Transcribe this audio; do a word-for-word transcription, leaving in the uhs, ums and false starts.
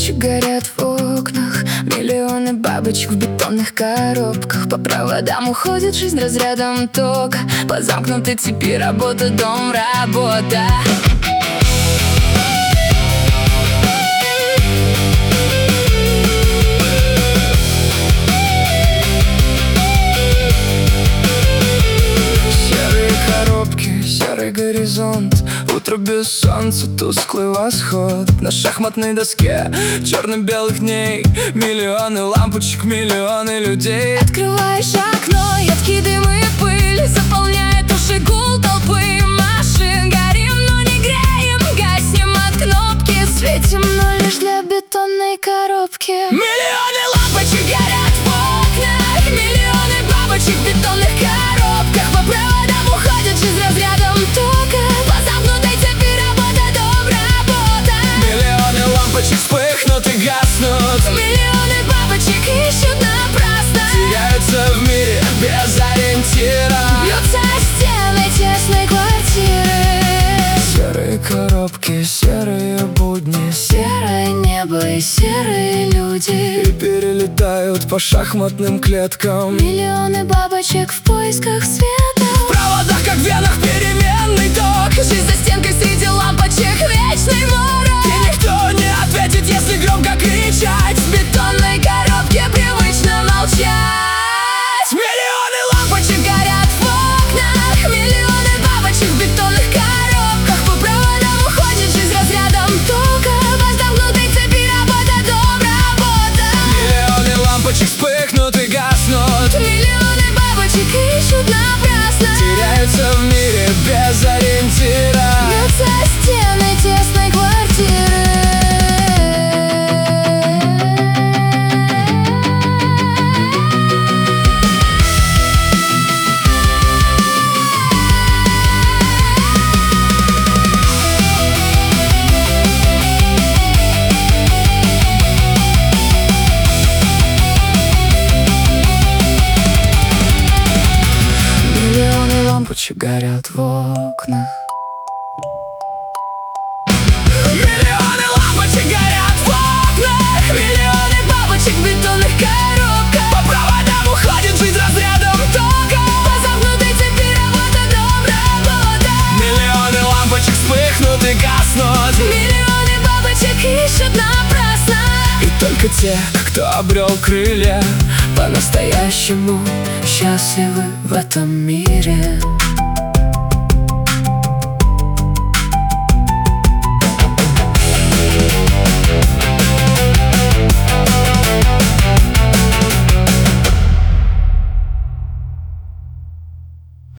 лампочек горят в окнах, миллионы бабочек в бетонных коробках. По проводам уходит жизнь разрядом тока, по замкнутой цепи работа, дом, работа. Серые коробки, серый горизонт, утро без солнца, тусклый восход. На шахматной доске черно-белых дней миллионы лампочек, миллионы людей. Открываешь окно, едкий дым и пыль заполняет уши, гул толпы машин. Горим, но не греем, гаснем от кнопки, светим, но лишь для бетонной коробки. Миллионы лампочек горят в окнах, миллионы бабочек в бетонных коробках. По проводам уходит жизнь разрядом тока, по замкнутой цепи работа, дом, работа. Миллионы лампочек вспыхнут и гаснут, миллионы бабочек ищут напрасно, теряются в мире без ориентира, бьются о стены тесной квартиры. Серые коробки, серые будни, серое небо и серые люди, и перелетают по шахматным клеткам миллионы бабочек в поисках света. В проводах, как в венах, переменный ток, жизнь за стенкой среди лампочек, вечный морок. И никто не ответит, если громко кричать, в бетонной коробке привычно молчать. Миллионы лампочек горят в окнах, миллионы бабочек в бетонных коробках. По проводам уходит жизнь разрядом тока, по замкнутой цепи работа, дом, работа. Миллионы лампочек вспыхнут и гаснут, миллионы бабочек ищут напрасно, теряются в мире без ориентира, бьются о стены тесной квартиры. Миллионы лампочек горят в окнах, миллионы лампочек горят в окнах, миллионы бабочек в бетонных коробках. По проводам уходит жизнь разрядом тока, по замкнутой цепи работа, дом, работа. Миллионы лампочек вспыхнут и гаснут, миллионы бабочек ищут напрасно, и только те, кто обрел крылья, по-настоящему счастливы в этом мире.